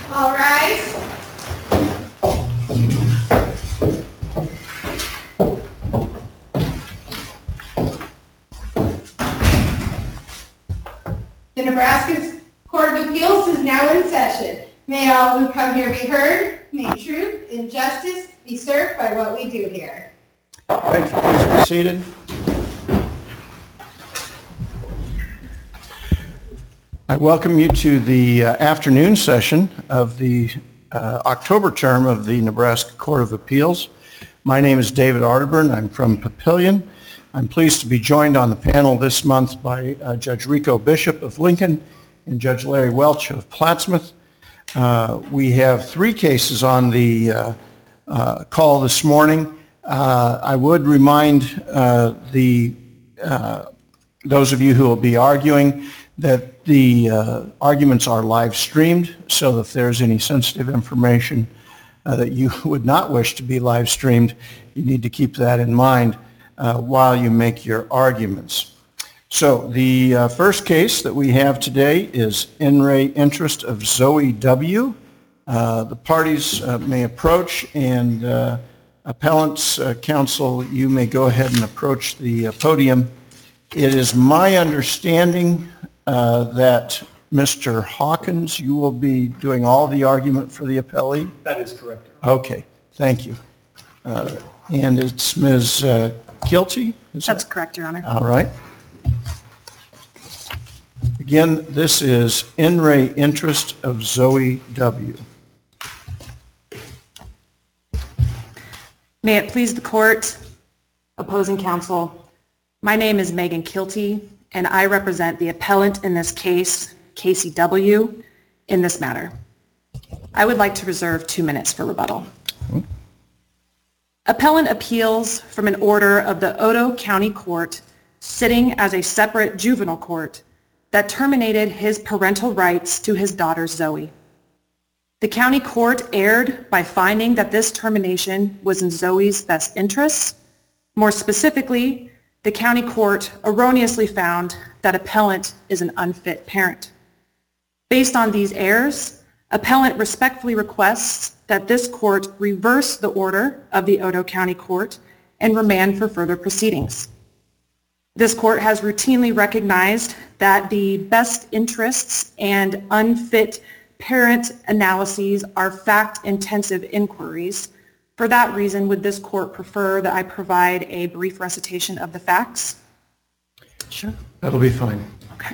All rise. The Nebraska Court of Appeals is now in session. May all who come here be heard. May truth and justice be served by what we do here. Thank you. Please be seated. I welcome you to the afternoon session of the October term of the Nebraska Court of Appeals. My name is David Arterburn. I'm from Papillion. I'm pleased to be joined on the panel this month by Judge Rico Bishop of Lincoln and Judge Larry Welch of Plattsmouth. We have three cases on the call this morning. I would remind those of you who will be arguing that the arguments are live streamed, so if there's any sensitive information that you would not wish to be live streamed, you need to keep that in mind while you make your arguments. So the first case that we have today is in re Interest of Zoe W. The parties may approach, and appellants counsel, you may go ahead and approach the podium. It is my understanding that Mr. Hawkins, you will be doing all the argument for the appellee? That is correct. Okay, thank you. And it's Ms. Kilty? That's correct, Your Honor. All right. Again, this is in re Interest of Zoe W. May it please the court, opposing counsel, my name is Megan Kilty, and I represent the appellant in this case, Casey W., in this matter. I would like to reserve 2 minutes for rebuttal. Appellant appeals from an order of the Otoe County Court sitting as a separate juvenile court that terminated his parental rights to his daughter Zoe. The county court erred by finding that this termination was in Zoe's best interests. More specifically, the county court erroneously found that appellant is an unfit parent. Based on these errors, appellant respectfully requests that this court reverse the order of the Otoe County Court and remand for further proceedings. This court has routinely recognized that the best interests and unfit parent analyses are fact-intensive inquiries. For that reason, would this court prefer that I provide a brief recitation of the facts? Sure. That'll be fine. Okay.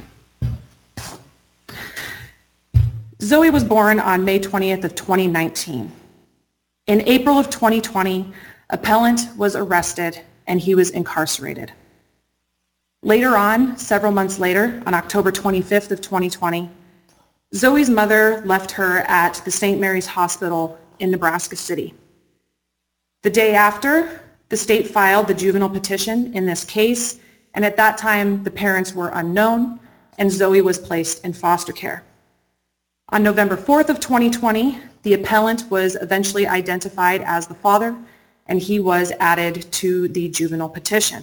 Zoe was born on May 20th of 2019. In April of 2020, appellant was arrested and he was incarcerated. Later on, several months later, on October 25th of 2020, Zoe's mother left her at the St. Mary's Hospital in Nebraska City. The day after, the state filed the juvenile petition in this case, and at that time, the parents were unknown, and Zoe was placed in foster care. On November 4th of 2020, the appellant was eventually identified as the father, and he was added to the juvenile petition.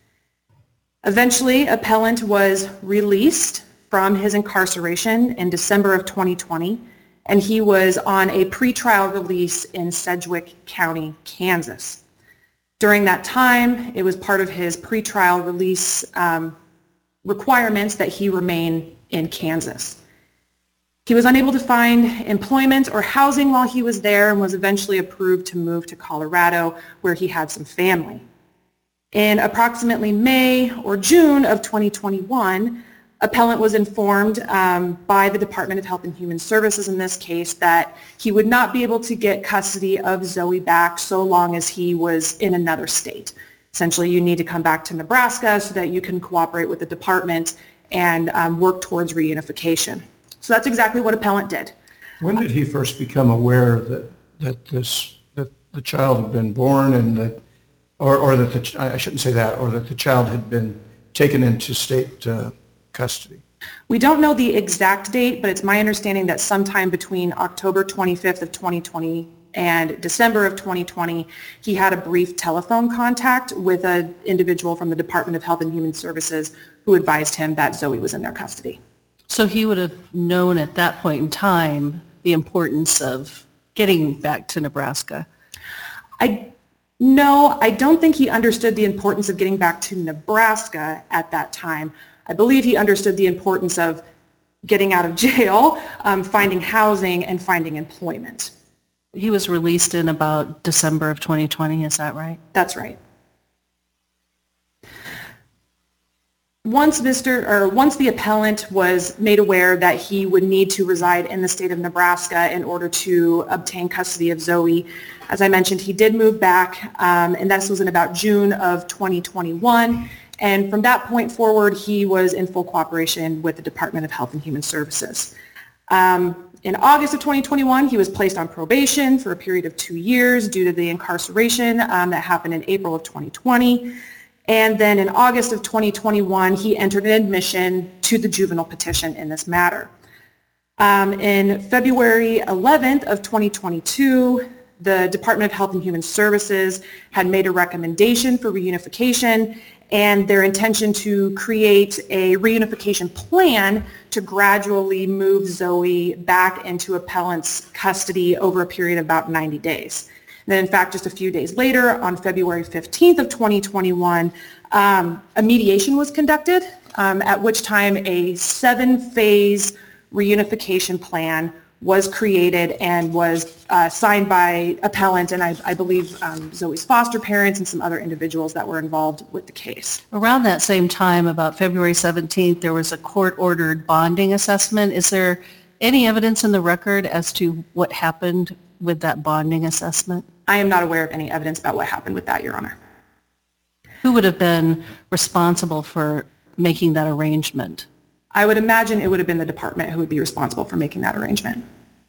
Eventually, appellant was released from his incarceration in December of 2020, and he was on a pretrial release in Sedgwick County, Kansas. During that time, it was part of his pretrial release requirements that he remain in Kansas. He was unable to find employment or housing while he was there and was eventually approved to move to Colorado, where he had some family. In approximately May or June of 2021, appellant was informed by the Department of Health and Human Services in this case that he would not be able to get custody of Zoe back so long as he was in another state. Essentially, you need to come back to Nebraska so that you can cooperate with the department and work towards reunification. So that's exactly what appellant did. When did he first become aware that the child had been born and that, or that I shouldn't say that, or that the child had been taken into state custody? We don't know the exact date, but it's my understanding that sometime between October 25th of 2020 and December of 2020, he had a brief telephone contact with an individual from the Department of Health and Human Services who advised him that Zoe was in their custody. So he would have known at that point in time the importance of getting back to Nebraska? No, I don't think he understood the importance of getting back to Nebraska at that time. I believe he understood the importance of getting out of jail, finding housing, and finding employment. He was released in about December of 2020, is that right? That's right. Once the appellant was made aware that he would need to reside in the state of Nebraska in order to obtain custody of Zoe, as I mentioned, he did move back, and this was in about June of 2021. And from that point forward, he was in full cooperation with the Department of Health and Human Services. In August of 2021, he was placed on probation for a period of 2 years due to the incarceration that happened in April of 2020. And then in August of 2021, he entered an admission to the juvenile petition in this matter. In February 11th of 2022, the Department of Health and Human Services had made a recommendation for reunification and their intention to create a reunification plan to gradually move Zoe back into appellant's custody over a period of about 90 days. And then in fact, just a few days later, on February 15th of 2021, a mediation was conducted, at which time a 7-phase reunification plan was created and was signed by appellant and I believe Zoe's foster parents and some other individuals that were involved with the case. Around that same time, about February 17th, there was a court-ordered bonding assessment. Is there any evidence in the record as to what happened with that bonding assessment? I am not aware of any evidence about what happened with that, Your Honor. Who would have been responsible for making that arrangement? I would imagine it would have been the department who would be responsible for making that arrangement.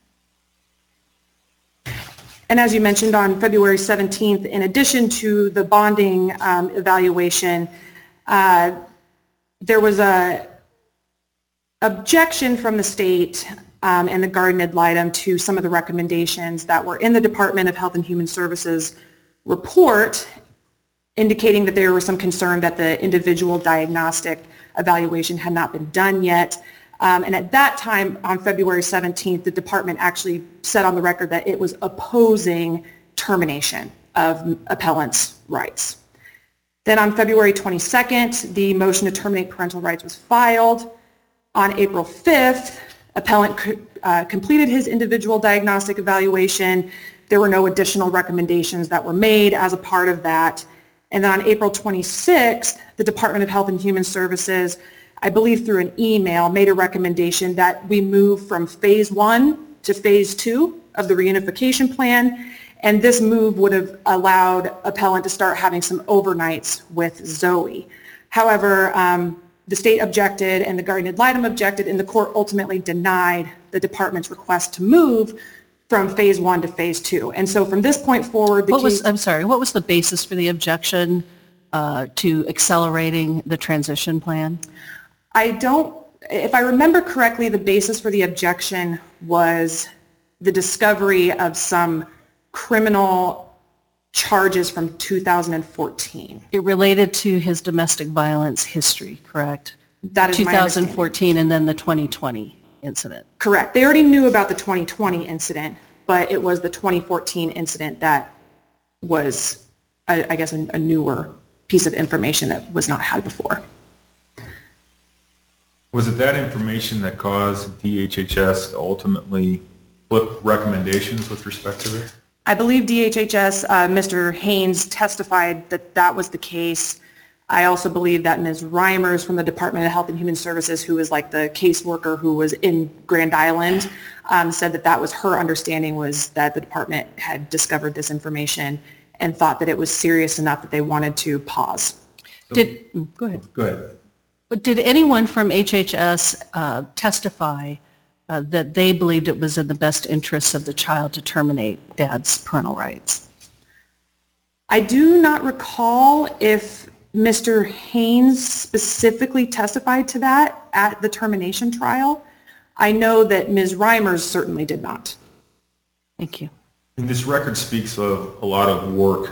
And as you mentioned, on February 17th, in addition to the bonding evaluation, there was a objection from the state and the guardian ad litem to some of the recommendations that were in the Department of Health and Human Services report, indicating that there was some concern that the individual diagnostic evaluation had not been done yet. And at that time, on February 17th, the department actually said on the record that it was opposing termination of appellant's rights. Then on February 22nd, the motion to terminate parental rights was filed. On April 5th, appellant completed his individual diagnostic evaluation. There were no additional recommendations that were made as a part of that. And then on April 26th, the Department of Health and Human Services, I believe through an email, made a recommendation that we move from phase 1 to phase 2 of the reunification plan. And this move would have allowed appellant to start having some overnights with Zoe. However, the state objected and the guardian ad litem objected, and the court ultimately denied the department's request to move from phase 1 to phase 2. And so from this point forward, what was the basis for the objection to accelerating the transition plan? If I remember correctly, the basis for the objection was the discovery of some criminal charges from 2014. It related to his domestic violence history, correct? That is my understanding. 2014 and then the 2020 incident. Correct. They already knew about the 2020 incident, but it was the 2014 incident that was, I guess, a newer piece of information that was not had before. Was it that information that caused DHHS to ultimately flip recommendations with respect to this? I believe DHHS, Mr. Haynes testified that that was the case. I also believe that Ms. Reimers from the Department of Health and Human Services, who was like the caseworker who was in Grand Island, said that that was her understanding, was that the department had discovered this information and thought that it was serious enough that they wanted to pause. Go ahead. But did anyone from HHS testify that they believed it was in the best interests of the child to terminate dad's parental rights? I do not recall if Mr. Haynes specifically testified to that at the termination trial. I know that Ms. Reimers certainly did not. Thank you. And this record speaks of a lot of work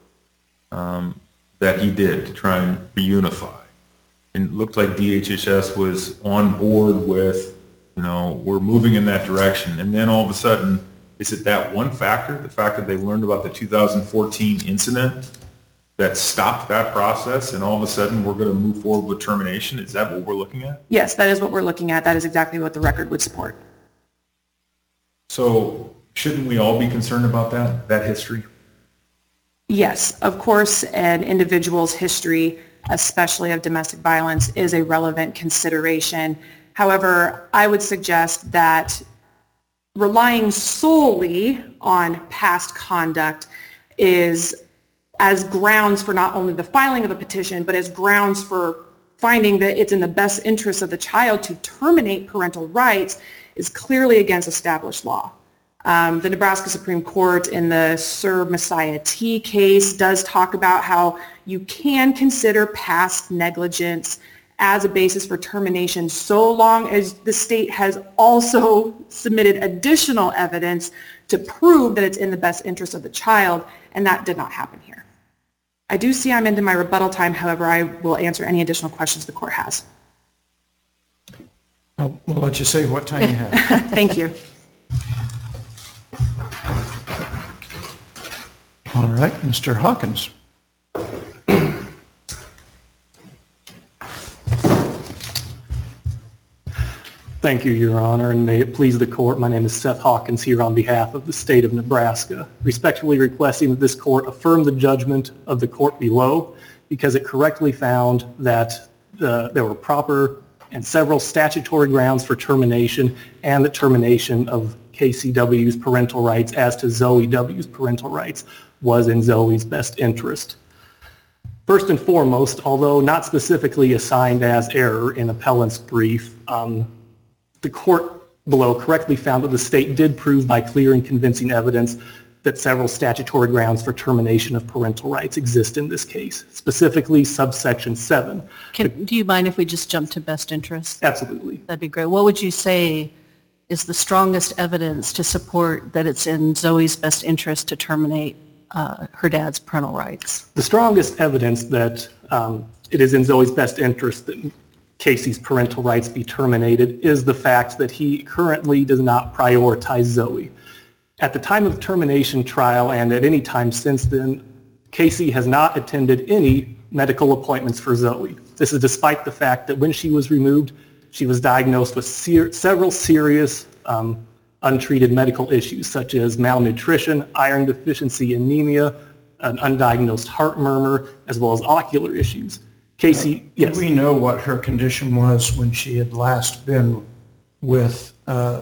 that he did to try and reunify. And it looked like DHHS was on board with we're moving in that direction. And then all of a sudden, is it that one factor, the fact that they learned about the 2014 incident that stopped that process, and all of a sudden we're going to move forward with termination? Is that what we're looking at? Yes, that is what we're looking at. That is exactly what the record would support. So shouldn't we all be concerned about that history? Yes, of course, an individual's history, especially of domestic violence, is a relevant consideration. However, I would suggest that relying solely on past conduct is as grounds for not only the filing of a petition, but as grounds for finding that it's in the best interest of the child to terminate parental rights is clearly against established law. The Nebraska Supreme Court in the Sir Messiah T case does talk about how you can consider past negligence as a basis for termination so long as the state has also submitted additional evidence to prove that it's in the best interest of the child, and that did not happen here. I do see I'm into my rebuttal time. However, I will answer any additional questions the court has. We'll let you say what time you have. Thank you. All right, Mr. Hawkins. Thank you, Your Honor, and may it please the court, my name is Seth Hawkins here on behalf of the state of Nebraska, respectfully requesting that this court affirm the judgment of the court below because it correctly found that there were proper and several statutory grounds for termination and the termination of KCW's parental rights as to Zoe W's parental rights was in Zoe's best interest. First and foremost, although not specifically assigned as error in appellant's brief, the court below correctly found that the state did prove by clear and convincing evidence that several statutory grounds for termination of parental rights exist in this case, specifically subsection 7. Do you mind if we just jump to best interest? Absolutely. That'd be great. What would you say is the strongest evidence to support that it's in Zoe's best interest to terminate her dad's parental rights? The strongest evidence that it is in Zoe's best interest that Casey's parental rights be terminated is the fact that he currently does not prioritize Zoe. At the time of the termination trial and at any time since then, Casey has not attended any medical appointments for Zoe. This is despite the fact that when she was removed, she was diagnosed with several serious untreated medical issues such as malnutrition, iron deficiency anemia, an undiagnosed heart murmur, as well as ocular issues. Casey, yes. Do we know what her condition was when she had last been with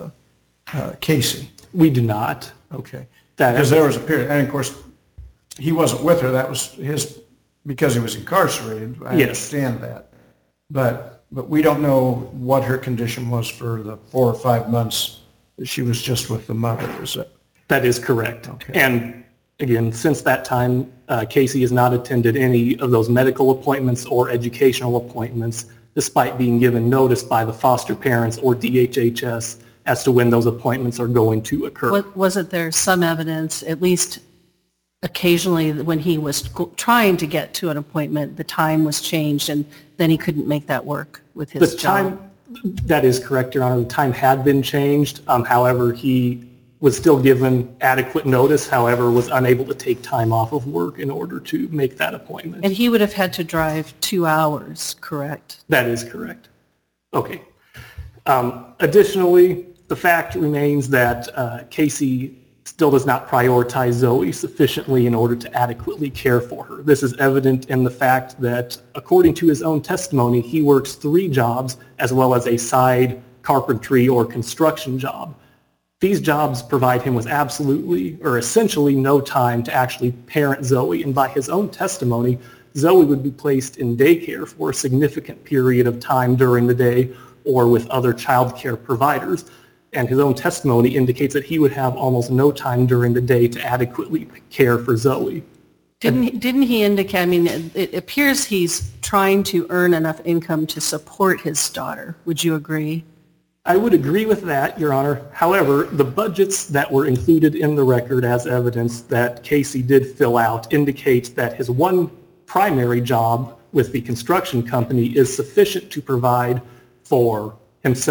Casey? We do not. Okay. Because there was a period, and of course, he wasn't with her. That was because he was incarcerated. I understand that. But we don't know what her condition was for the 4 or 5 months that she was just with the mother, is it? That is correct. Okay. And again, since that time, Casey has not attended any of those medical appointments or educational appointments, despite being given notice by the foster parents or DHHS as to when those appointments are going to occur. Wasn't there some evidence, at least occasionally when he was trying to get to an appointment, the time was changed and then he couldn't make that work with his job? That is correct, Your Honor. The time had been changed. However, he was still given adequate notice, however, was unable to take time off of work in order to make that appointment. And he would have had to drive 2 hours, correct? That is correct. Okay. Additionally, the fact remains that Casey still does not prioritize Zoe sufficiently in order to adequately care for her. This is evident in the fact that, according to his own testimony, he works 3 jobs as well as a side carpentry or construction job. These jobs provide him with absolutely or essentially no time to actually parent Zoe, and by his own testimony, Zoe would be placed in daycare for a significant period of time during the day or with other child care providers. And his own testimony indicates that he would have almost no time during the day to adequately care for Zoe. Didn't he indicate, I mean, it appears he's trying to earn enough income to support his daughter. Would you agree? I would agree with that, Your Honor. However, the budgets that were included in the record as evidence that Casey did fill out indicates that his one primary job with the construction company is sufficient to provide for himself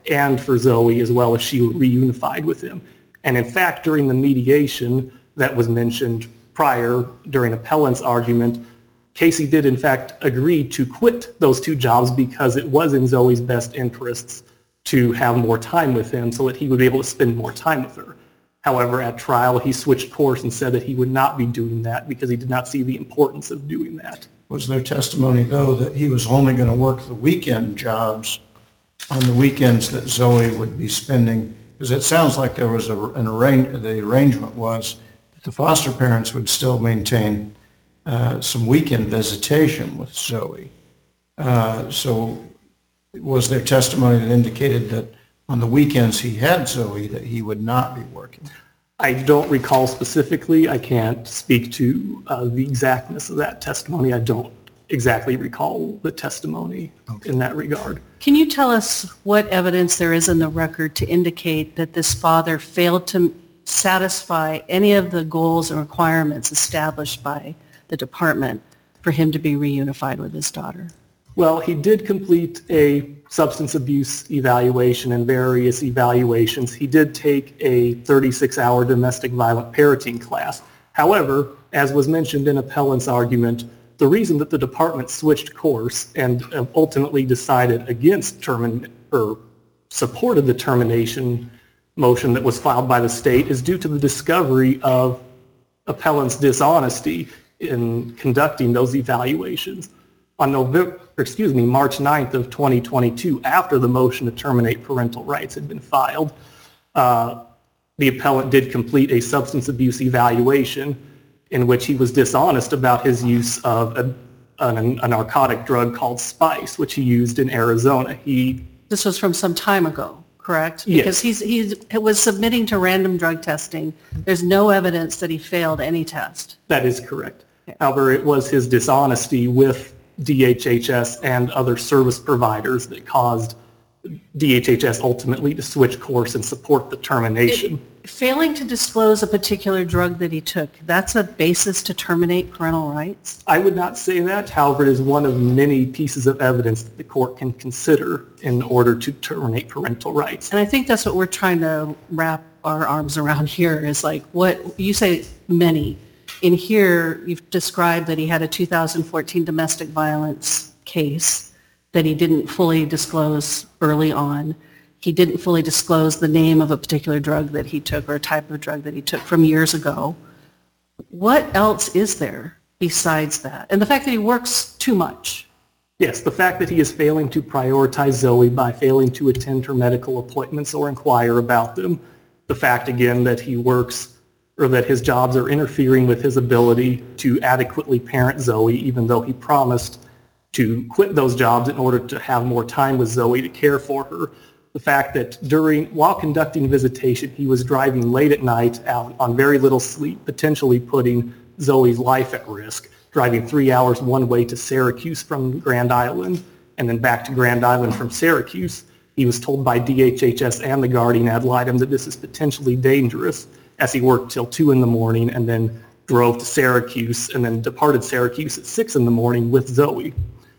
and for Zoe, as well as she reunified with him. And in fact, during the mediation that was mentioned prior during appellant's argument, Casey did in fact agree to quit those two jobs because it was in Zoe's best interests to have more time with him so that he would be able to spend more time with her. However, at trial, he switched course and said that he would not be doing that because he did not see the importance of doing that. Was there testimony, though, that he was only going to work the weekend jobs on the weekends that Zoe would be spending? Because it sounds like there was the arrangement was that the foster parents would still maintain some weekend visitation with Zoe. So was there testimony that indicated that on the weekends he had Zoe that he would not be working? I don't recall specifically. I can't speak to the exactness of that testimony. I don't exactly recall the testimony in that regard. Can you tell us what evidence there is in the record to indicate that this father failed to satisfy any of the goals and requirements established by the department for him to be reunified with his daughter? Well, he did complete a substance abuse evaluation and various evaluations. He did take a 36-hour domestic violent parenting class. However, as was mentioned in appellant's argument, the reason that the department switched course and ultimately decided against supported the termination motion that was filed by the state is due to the discovery of appellant's dishonesty in conducting those evaluations. On March 9th of 2022, after the motion to terminate parental rights had been filed, the appellant did complete a substance abuse evaluation in which he was dishonest about his use of a narcotic drug called Spice, which he used in Arizona. This was from some time ago, correct? Yes. Because he was submitting to random drug testing. There's no evidence that he failed any test. That is correct. However, it was his dishonesty with DHHS and other service providers that caused DHHS ultimately to switch course and support the termination. Failing to disclose a particular drug that he took, that's a basis to terminate parental rights? I would not say that. However, it is one of many pieces of evidence that the court can consider in order to terminate parental rights. And I think that's what we're trying to wrap our arms around here is like what you say many. In here, you've described that he had a 2014 domestic violence case that he didn't fully disclose early on. He didn't fully disclose the name of a particular drug that he took or a type of drug that he took from years ago. What else is there besides that? And the fact that he works too much. Yes, the fact that he is failing to prioritize Zoe by failing to attend her medical appointments or inquire about them. The fact, again, that he works or that his jobs are interfering with his ability to adequately parent Zoe, even though he promised to quit those jobs in order to have more time with Zoe to care for her. The fact that while conducting visitation, he was driving late at night out on very little sleep, potentially putting Zoe's life at risk, driving 3 hours one way to Syracuse from Grand Island and then back to Grand Island from Syracuse. He was told by DHHS and the guardian ad litem that this is potentially dangerous, as he worked till 2 in the morning and then drove to Syracuse and then departed Syracuse at 6 in the morning with Zoe.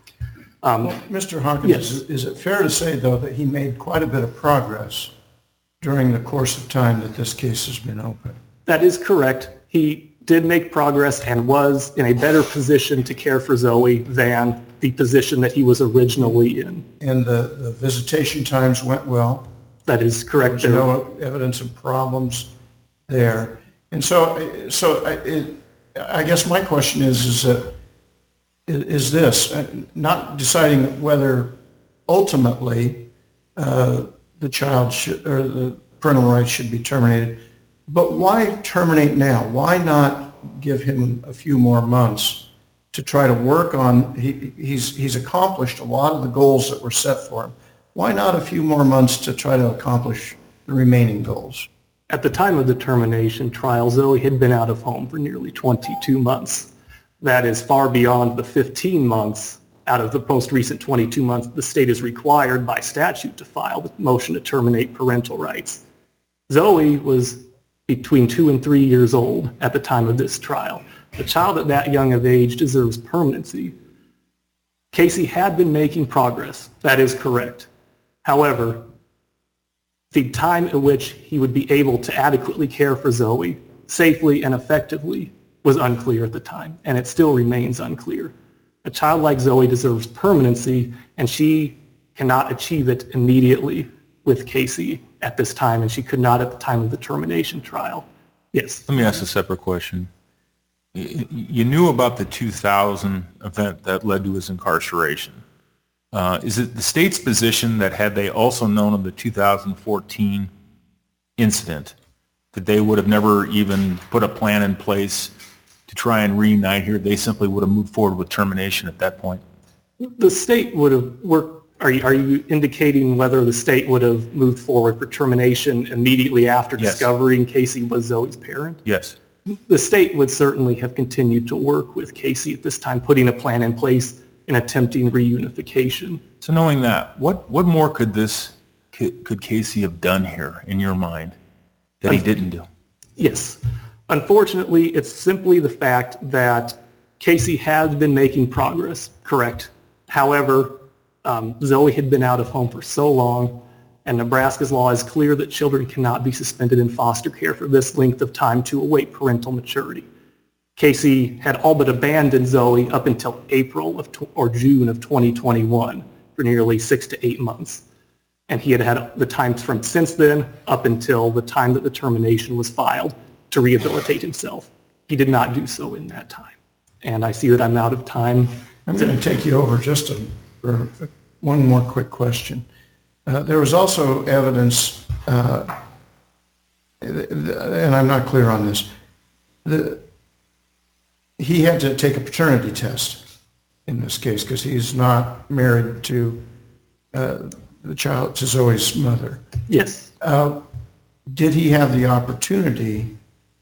Mr. Hawkins, yes. Is it fair to say, though, that he made quite a bit of progress during the course of time that this case has been open? That is correct. He did make progress and was in a better position to care for Zoe than the position that he was originally in. And the visitation times went well? That is correct. There was no evidence of problems there. And so I guess my question is this, not deciding whether ultimately the child should, or the parental rights should be terminated, but why terminate now? Why not give him a few more months to try to work on, he's accomplished a lot of the goals that were set for him. Why not a few more months to try to accomplish the remaining goals? At the time of the termination trial, Zoe had been out of home for nearly 22 months. That is far beyond the 15 months out of the most recent 22 months the state is required by statute to file the motion to terminate parental rights. Zoe was between 2 and 3 years old at the time of this trial. A child at that young of age deserves permanency. Casey had been making progress. That is correct. However, The time at which he would be able to adequately care for Zoe safely and effectively was unclear at the time, and it still remains unclear. A child like Zoe deserves permanency, and she cannot achieve it immediately with Casey at this time, and she could not at the time of the termination trial. Yes. Let me ask a separate question. You knew about the 2000 event that led to his incarceration. Is it the state's position that had they also known of the 2014 incident, that they would have never even put a plan in place to try and reunite here? They simply would have moved forward with termination at that point? The state would have worked. Are you indicating whether the state would have moved forward for termination immediately after Yes. discovering Casey was Zoe's parent? Yes. The state would certainly have continued to work with Casey at this time, putting a plan in place and attempting reunification. So knowing that, what more could Casey have done here in your mind that he didn't do? Yes. Unfortunately, it's simply the fact that Casey has been making progress, correct? However, Zoe had been out of home for so long, and Nebraska's law is clear that children cannot be suspended in foster care for this length of time to await parental maturity. Casey had all but abandoned Zoe up until April or June of 2021 for nearly 6 to 8 months. And he had had the time from since then up until the time that the termination was filed to rehabilitate himself. He did not do so in that time. And I see that I'm out of time. I'm going to take you over just for one more quick question. There was also evidence, and I'm not clear on this, he had to take a paternity test in this case because he's not married to the child, to Zoe's mother. Yes. Did he have the opportunity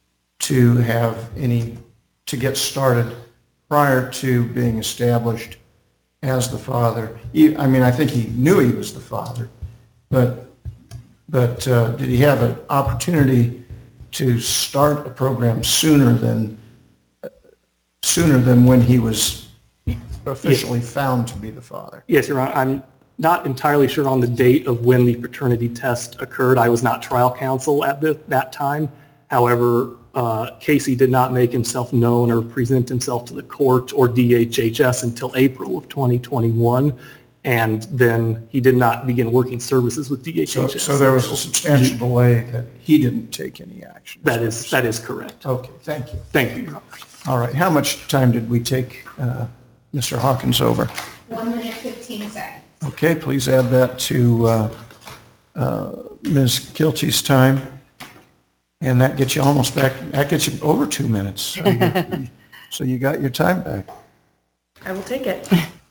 to get started prior to being established as the father? I mean, I think he knew he was the father, but did he have an opportunity to start a program sooner than when he was officially found to be the father? Yes, Your Honor. I'm not entirely sure on the date of when the paternity test occurred. I was not trial counsel at that time. However, Casey did not make himself known or present himself to the court or DHHS until April of 2021, and then he did not begin working services with DHHS. So there was a substantial delay that he didn't take any action. That is correct. Okay, thank you. Thank you, Your Honor. All right, how much time did we take Mr. Hawkins over? 1 minute, 15 seconds. Okay, please add that to Ms. Kilty's time. And that gets you almost back, that gets you over 2 minutes. So you got your time back. I will take it.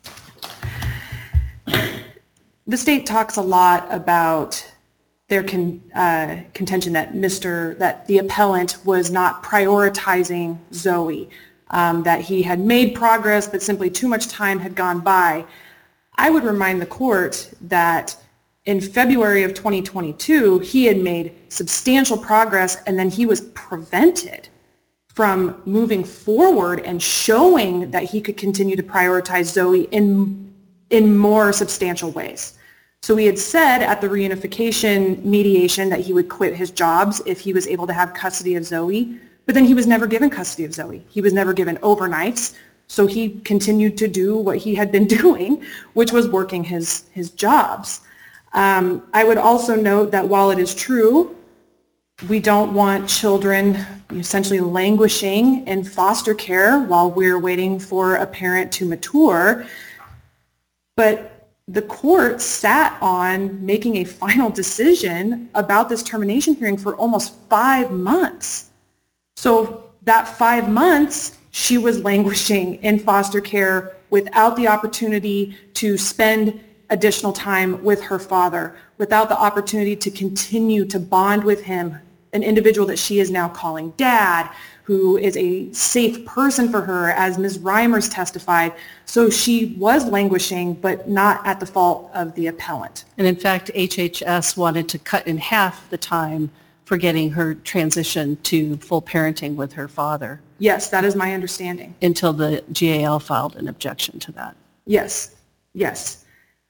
The state talks a lot about their contention that the appellant was not prioritizing Zoe, that he had made progress, but simply too much time had gone by. I would remind the court that in February of 2022, he had made substantial progress, and then he was prevented from moving forward and showing that he could continue to prioritize Zoe in more substantial ways. So he had said at the reunification mediation that he would quit his jobs if he was able to have custody of Zoe, but then he was never given custody of Zoe. He was never given overnights, so he continued to do what he had been doing, which was working his jobs. I would also note that while it is true, we don't want children essentially languishing in foster care while we're waiting for a parent to mature, but the court sat on making a final decision about this termination hearing for almost 5 months. So that 5 months, she was languishing in foster care without the opportunity to spend additional time with her father, without the opportunity to continue to bond with him, an individual that she is now calling dad, who is a safe person for her, as Ms. Reimers testified. So she was languishing, but not at the fault of the appellant. And in fact, HHS wanted to cut in half the time for getting her transition to full parenting with her father. Yes, that is my understanding. Until the GAL filed an objection to that. Yes, yes.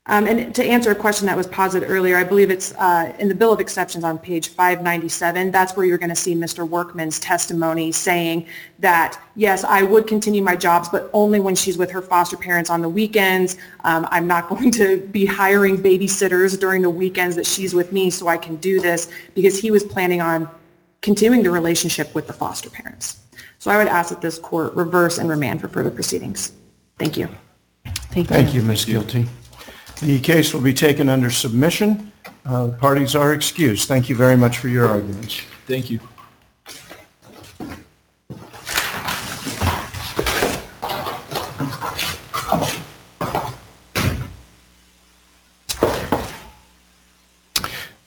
And to answer a question that was posited earlier, I believe it's in the Bill of Exceptions on page 597. That's where you're going to see Mr. Workman's testimony saying that, yes, I would continue my jobs, but only when she's with her foster parents on the weekends. I'm not going to be hiring babysitters during the weekends that she's with me so I can do this, because he was planning on continuing the relationship with the foster parents. So I would ask that this court reverse and remand for further proceedings. Thank you. Thank you, Ms. Guilty. The case will be taken under submission. The parties are excused. Thank you very much for your arguments. Thank you.